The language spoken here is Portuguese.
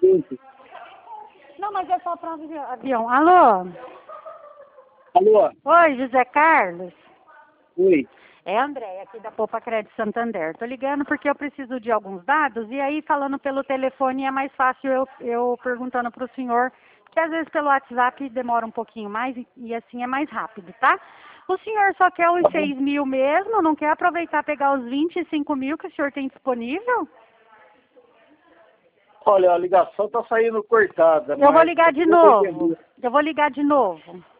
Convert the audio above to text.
assunto. Não, mas é só para avião. Alô? Alô? Oi, José Carlos? Oi. É a Andréia, aqui da Poupa Crédito Santander. Tô ligando porque eu preciso de alguns dados e aí falando pelo telefone é mais fácil eu perguntando para o senhor, que às vezes pelo WhatsApp demora um pouquinho mais e assim é mais rápido, tá? O senhor só quer os 6 mil mesmo? Não quer aproveitar pegar os 25 mil que o senhor tem disponível? Olha, a ligação tá saindo cortada. Eu vou mas ligar de eu vou novo. entender. Eu vou ligar de novo.